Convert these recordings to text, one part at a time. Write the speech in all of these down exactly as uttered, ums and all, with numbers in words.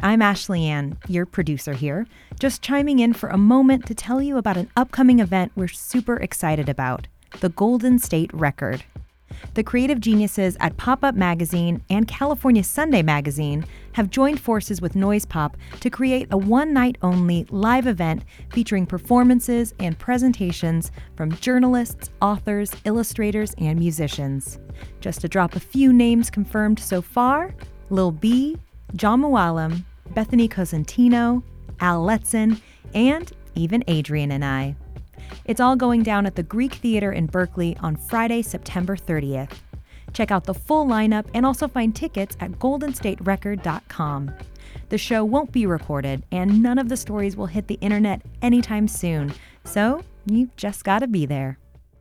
I'm Ashley Ann, your producer here, just chiming in for a moment to tell you about an upcoming event we're super excited about, the Golden State Record. The creative geniuses at Pop-Up Magazine and California Sunday Magazine have joined forces with Noise Pop to create a one-night-only live event featuring performances and presentations from journalists, authors, illustrators, and musicians. Just to drop a few names confirmed so far, Lil B, John Mooallem, Bethany Cosentino, Al Letson, and even Adrian and I. It's all going down at the Greek Theater in Berkeley on Friday, September thirtieth. Check out the full lineup and also find tickets at golden state record dot com. The show won't be recorded, and none of the stories will hit the internet anytime soon, so you just gotta be there.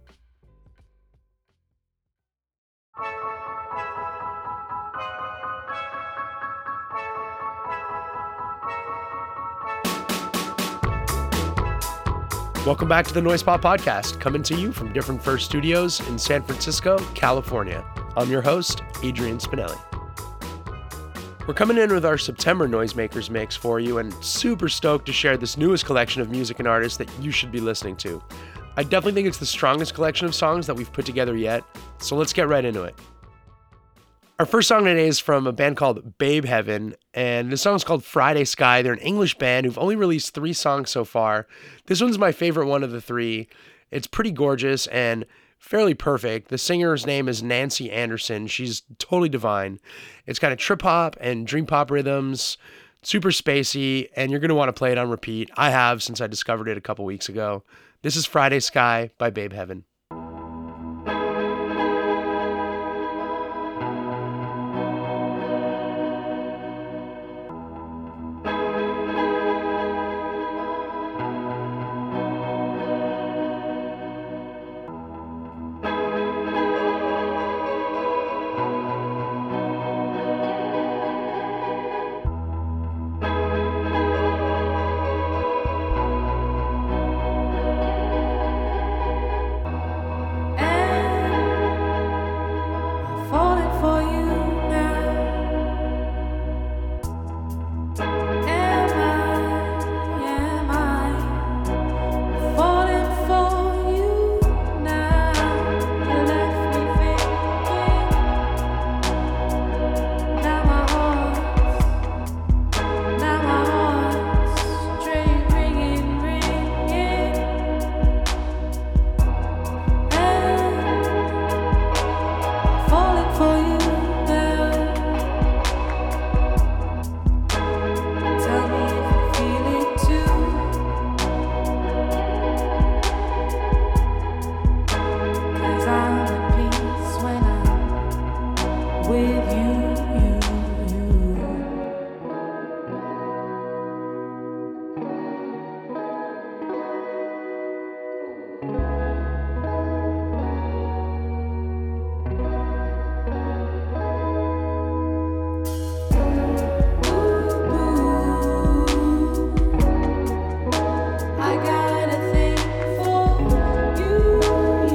Welcome back to the Noise Pop Podcast, coming to you from Different First Studios in San Francisco, California. I'm your host, Adrian Spinelli. We're coming in with our September Noisemakers mix for you, and super stoked to share this newest collection of music and artists that you should be listening to. I definitely think it's the strongest collection of songs that we've put together yet, so let's get right into it. Our first song today is from a band called Babe Heaven, and the song is called Friday Sky. They're an English band who've only released three songs so far. This one's my favorite one of the three. It's pretty gorgeous and fairly perfect. The singer's name is Nancy Anderson. She's totally divine. It's kind of trip hop and dream pop rhythms, super spacey, and you're going to want to play it on repeat. I have since I discovered it a couple weeks ago. This is Friday Sky by Babe Heaven.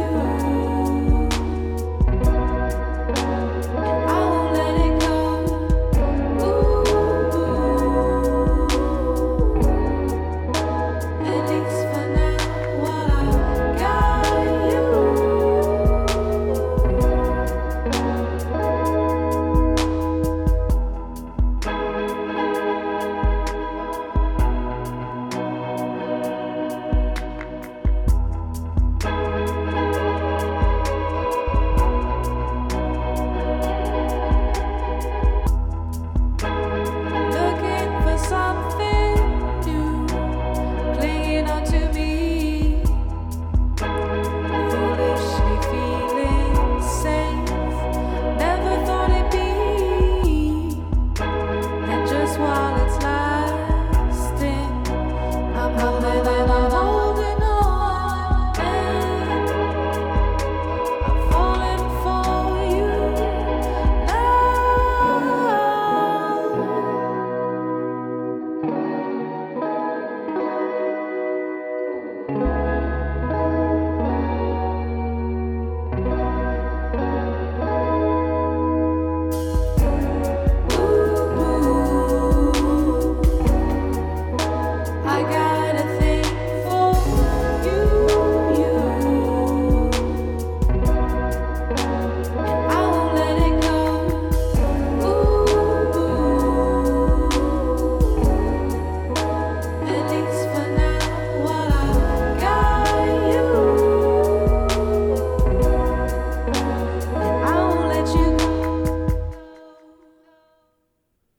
I won't let it go.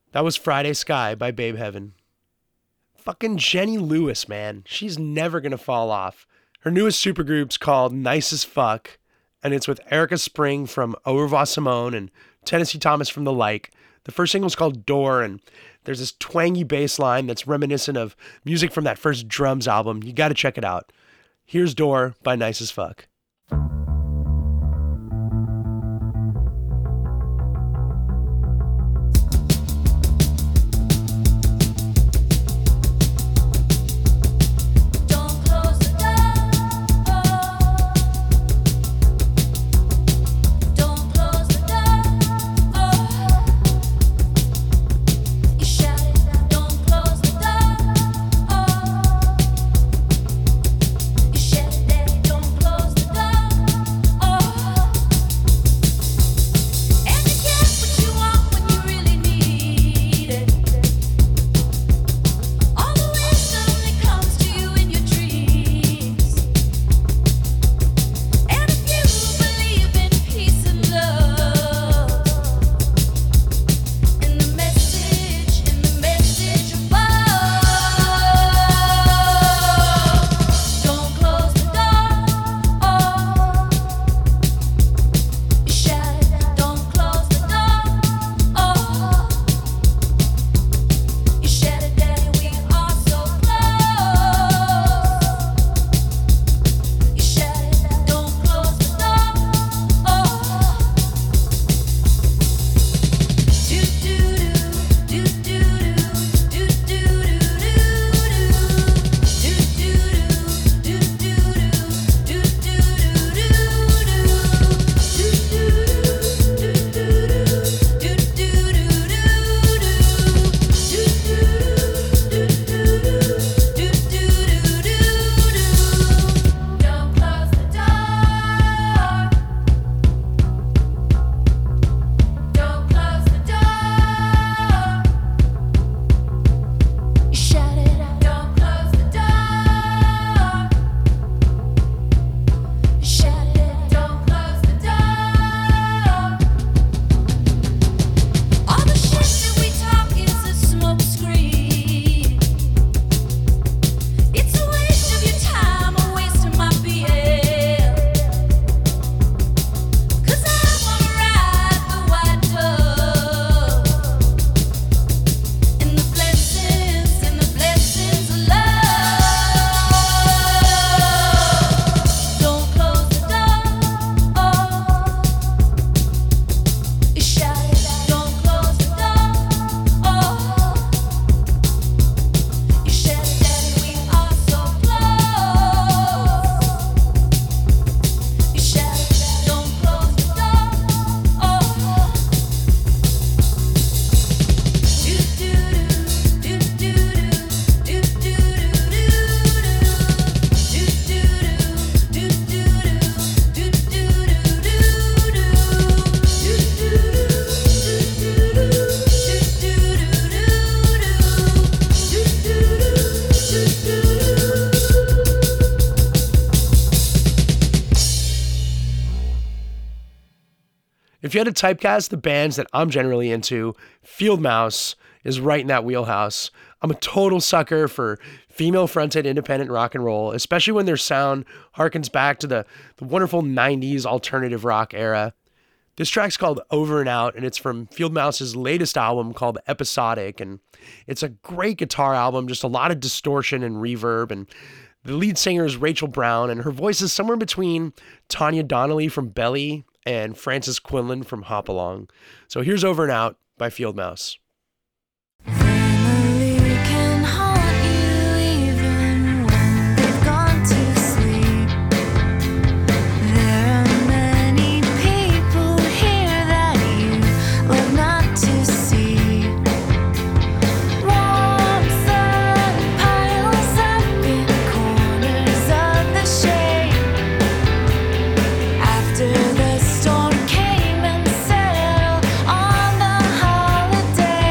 That was Friday Sky by Babe Heaven. Fucking Jenny Lewis, man. She's never gonna fall off. Her newest supergroup's called Nice as Fuck, and it's with Erica Spring from Au Revoir Simone and Tennessee Thomas from The Like. The first single's called Door, and there's this twangy bass line that's reminiscent of music from that first Drums album. You gotta check it out. Here's Door by Nice as Fuck. If you had to typecast the bands that I'm generally into, Field Mouse is right in that wheelhouse. I'm a total sucker for female-fronted independent rock and roll, especially when their sound harkens back to the, the wonderful nineties alternative rock era. This track's called Over and Out, and it's from Field Mouse's latest album called Episodic, and it's a great guitar album, just a lot of distortion and reverb, and the lead singer is Rachel Brown, and her voice is somewhere between Tanya Donnelly from Belly and Frances Quinlan from Hop Along. So here's Over and Out by Field Mouse. After the storm came and settled on the holiday.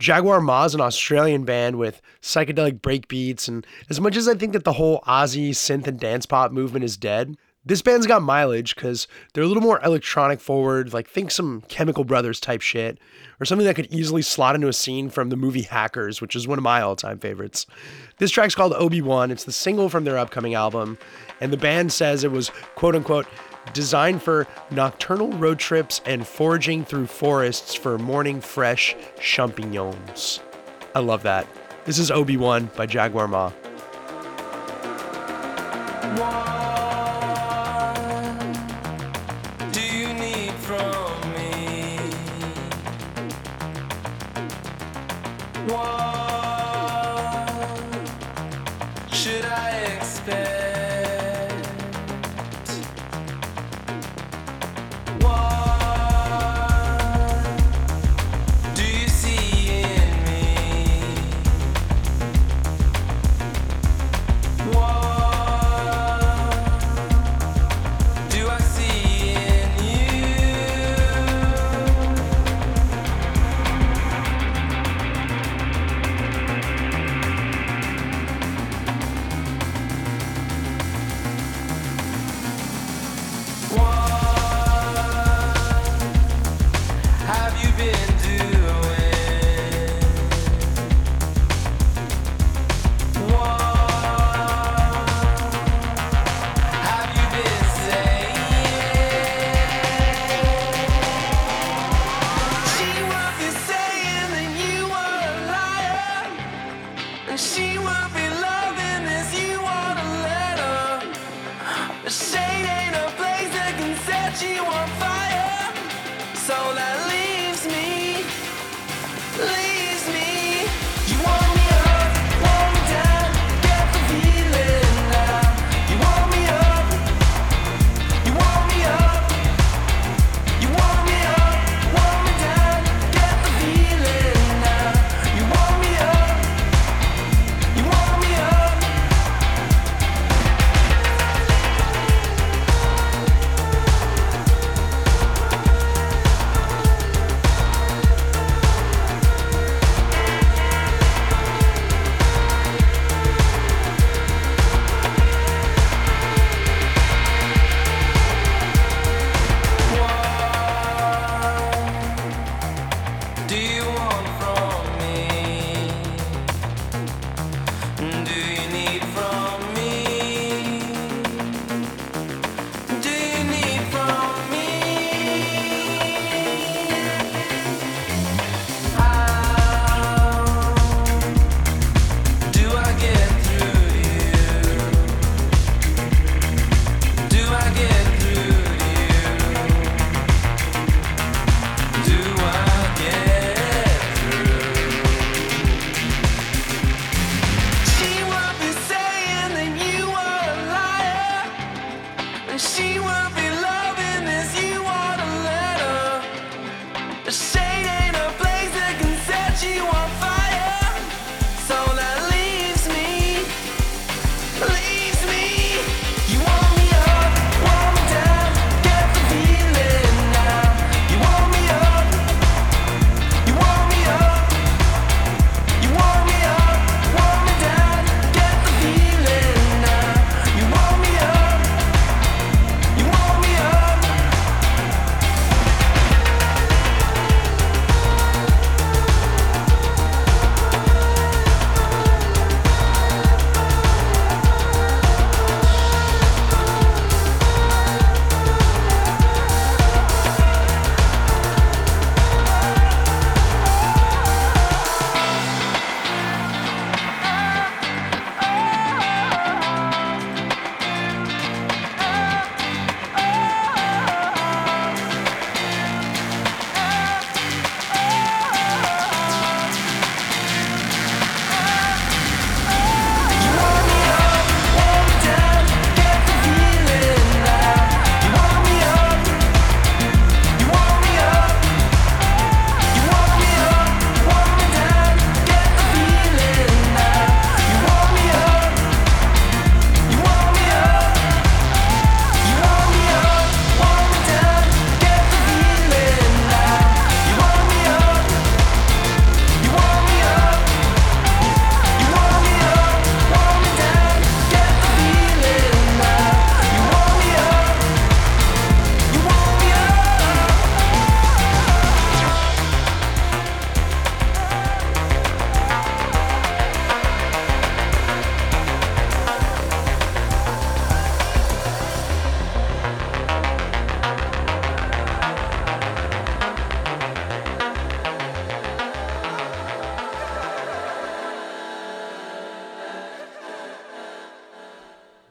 Jaguar Ma is an Australian band with psychedelic breakbeats, and as much as I think that the whole Aussie synth and dance pop movement is dead, this band's got mileage because they're a little more electronic forward, like think some Chemical Brothers type shit, or something that could easily slot into a scene from the movie Hackers, which is one of my all-time favorites. This track's called Obi-Wan. It's the single from their upcoming album, and the band says it was, quote-unquote, designed for nocturnal road trips and foraging through forests for morning fresh champignons. I love that. This is Obi-Wan by Jaguar Ma.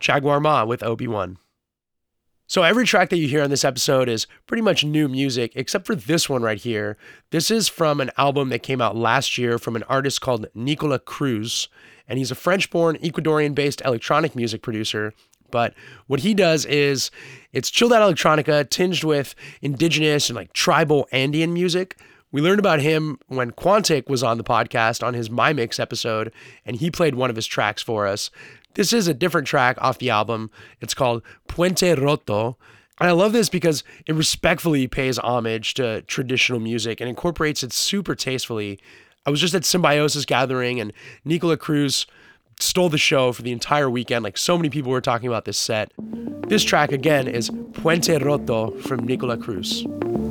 Jaguar Ma with Obi-Wan. So every track that you hear on this episode is pretty much new music, except for this one right here. This is from an album that came out last year from an artist called Nicolas Cruz, and he's a French-born, Ecuadorian-based electronic music producer. But what he does is it's chilled out electronica tinged with indigenous and like tribal Andean music. We learned about him when Quantic was on the podcast on his My Mix episode, and he played one of his tracks for us. This is a different track off the album. It's called Puente Roto. And I love this because it respectfully pays homage to traditional music and incorporates it super tastefully. I was just at Symbiosis Gathering, and Nicolas Cruz stole the show for the entire weekend. Like, so many people were talking about this set. This track, again, is Puente Roto from Nicolas Cruz.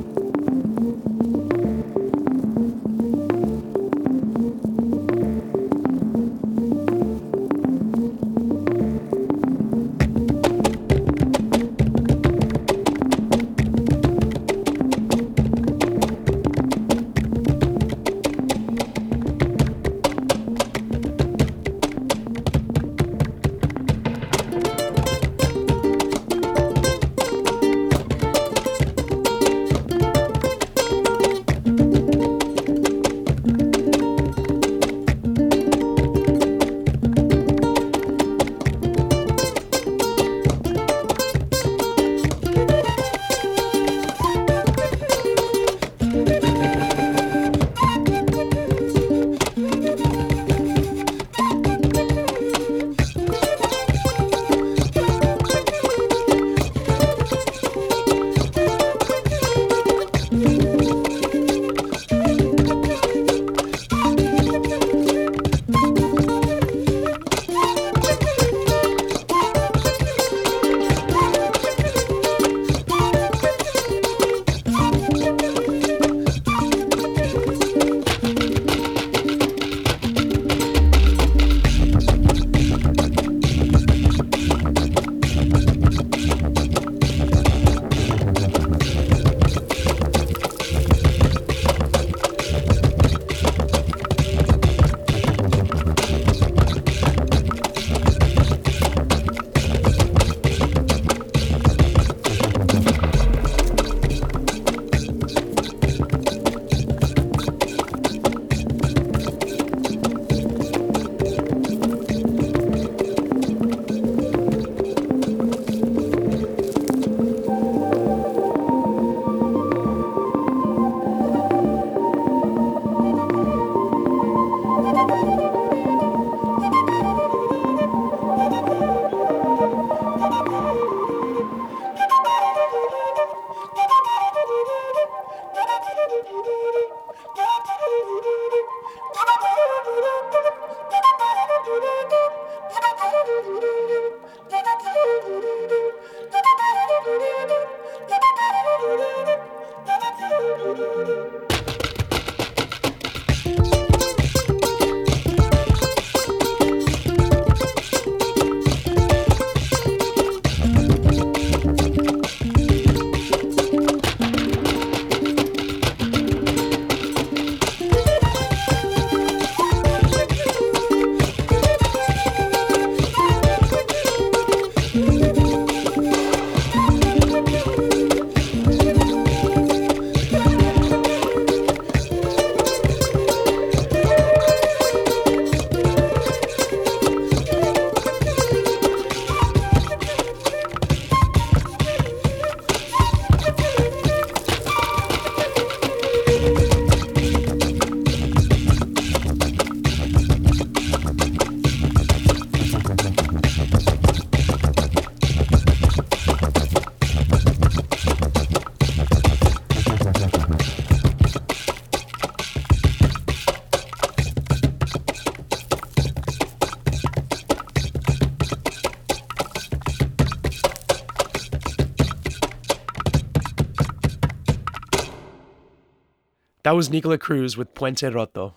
That was Nicolas Cruz with Puente Roto.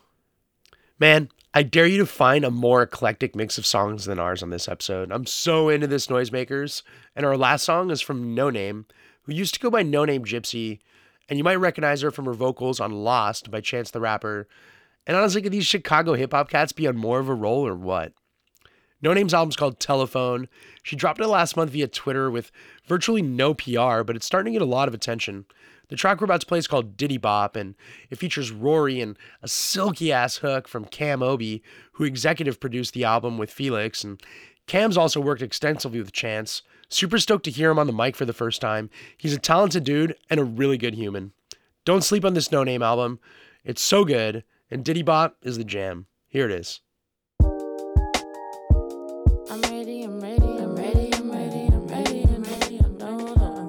Man, I dare you to find a more eclectic mix of songs than ours on this episode. I'm so into this Noisemakers. And our last song is from No Name, who used to go by No Name Gypsy. And you might recognize her from her vocals on Lost by Chance the Rapper. And honestly, could these Chicago hip-hop cats be on more of a roll or what? No Name's album's called Telephone. She dropped it last month via Twitter with virtually no P R, but it's starting to get a lot of attention. The track we're about to play is called Diddy Bop, and it features Rory and a silky-ass hook from Cam Obi, who executive produced the album with Felix, and Cam's also worked extensively with Chance. Super stoked to hear him on the mic for the first time. He's a talented dude and a really good human. Don't sleep on this No Name album. It's so good, and Diddy Bop is the jam. Here it is. I'm ready, I'm ready, I'm ready, I'm ready, I'm ready, I'm ready, I'm ready, I'm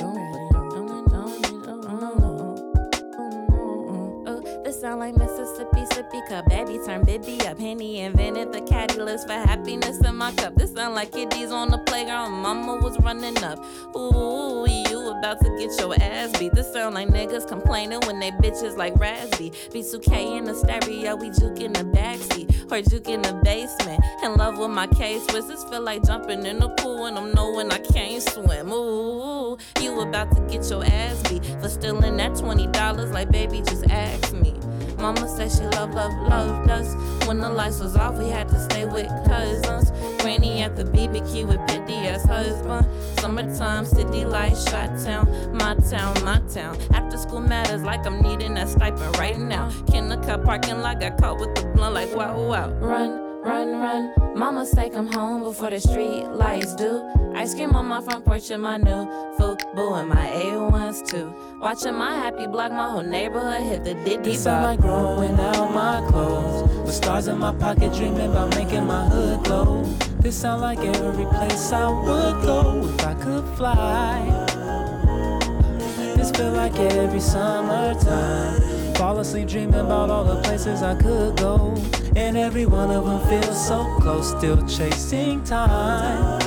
ready. This sound like Mississippi sippy cup. Baby turn Bibby up. Henny invented the caddy list for happiness in my cup. This sound like kiddies on the playground. Mama was running up. Ooh, you about to get your ass beat. This sound like niggas complaining when they bitches like Razzie. B two K in the stereo, we juke in the backseat, or juke in the basement. In love with my K-Swiss. This feel like jumping in the pool and I'm knowing I can't swim. Ooh, you about to get your ass beat for stealing that twenty dollars like baby just ask me. Mama said she love, love, loved us. When the lights was off, we had to stay with cousins. Granny at the B B Q with Piddy as husband. Summertime, city lights, shot town, my town, my town. After school matters like I'm needing that stipend right now. Kindergarten parking lot, got caught with the blunt like wow, wow. Run, run, run. Mama say come home before the street lights do. Ice cream on my front porch in my new Fubu and my A ones too. Watching my happy block, my whole neighborhood hit the Diddy Bop. This sound like growing out my clothes, with stars in my pocket dreaming about making my hood glow. This sound like every place I would go if I could fly. This feel like every summertime. Fall asleep dreaming about all the places I could go, and every one of them feels so close, still chasing time.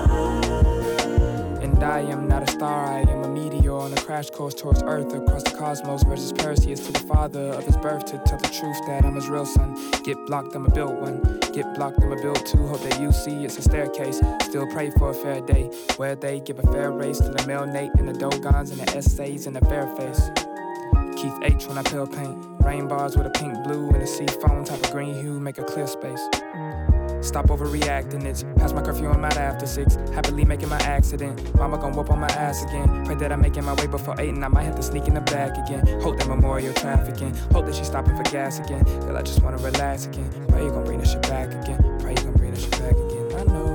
And I am not a star, I am a meteor on a crash course towards Earth, across the cosmos versus Perseus, to the father of his birth, to tell the truth that I'm his real son. Get blocked, I'ma build one. Get blocked, I'ma build two. Hope that you see it's a staircase. Still pray for a fair day, where they give a fair race to the male Nate and the Dogons and the essays and the fair face. Keith H when I pale paint. Rain bars with a pink, blue, and a sea foam type of green hue, make a clear space. Stop overreacting, it's past my curfew, I'm out after six. Happily making my accident. Mama gon' whoop on my ass again. Pray that I'm making my way before eight and I might have to sneak in the back again. Hope that memorial trafficking. Hope that she's stopping for gas again. Girl, I just wanna relax again. Pray you gon' bring this shit back again. Pray you gon' bring this shit back again. I know.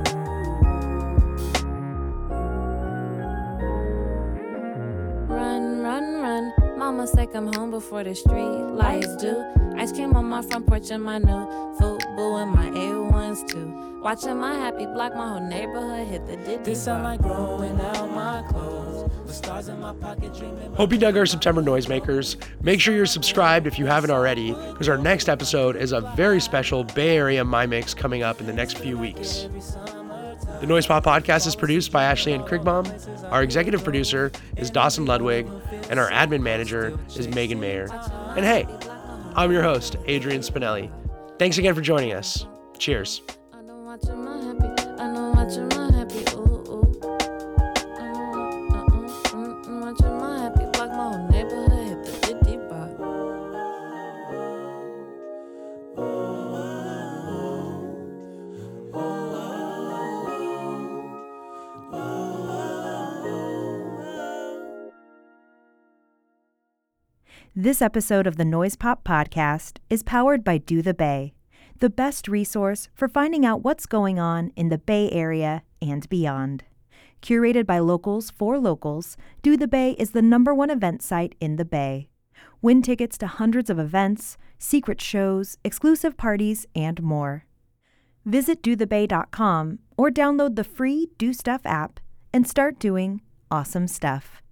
Run, run, run. Mama say come home before the street lights do. Ice cream on my front porch in my new Fubu and my A ones too. Watching my happy block, my whole neighborhood hit the Diddy Bop. This sound like growing out my clothes, with stars in my pocket dreaming. Hope you dug our September Noisemakers. Make sure you're subscribed if you haven't already, because our next episode is a very special Bay Area My Mix coming up in the next few weeks. The Noise Pop Podcast is produced by Ashley Ann Krigbaum. Our executive producer is Dawson Ludwig, and our admin manager is Megan Mayer. And hey, I'm your host, Adrian Spinelli. Thanks again for joining us. Cheers. I know watching my happy, I know watching my happy, ooh, ooh. I know, uh, uh, uh, uh, watching my happy block, my whole neighborhood hit the Diddy Bop. This episode of the Noise Pop Podcast is powered by Do the Bay, the best resource for finding out what's going on in the Bay Area and beyond. Curated by locals for locals, Do the Bay is the number one event site in the Bay. Win tickets to hundreds of events, secret shows, exclusive parties, and more. Visit do the bay dot com or download the free Do Stuff app and start doing awesome stuff.